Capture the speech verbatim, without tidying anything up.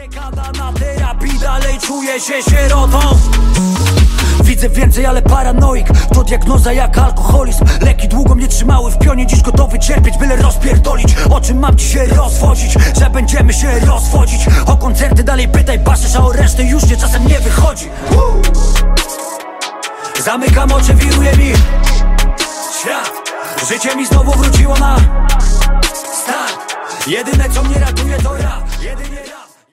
Dekada na terapii, dalej czuję się sierotą. Widzę więcej, ale paranoik to diagnoza jak alkoholizm. Leki długo mnie trzymały w pionie, dziś gotowy cierpieć, byle rozpierdolić. O czym mam ci się rozwodzić, że będziemy się rozwodzić. O koncerty dalej pytaj, patrzysz, a o resztę już nie, czasem nie wychodzi. Zamykam oczy, wiruje mi świat. Życie mi znowu wróciło na start. Jedyne co mnie ratuje to rap.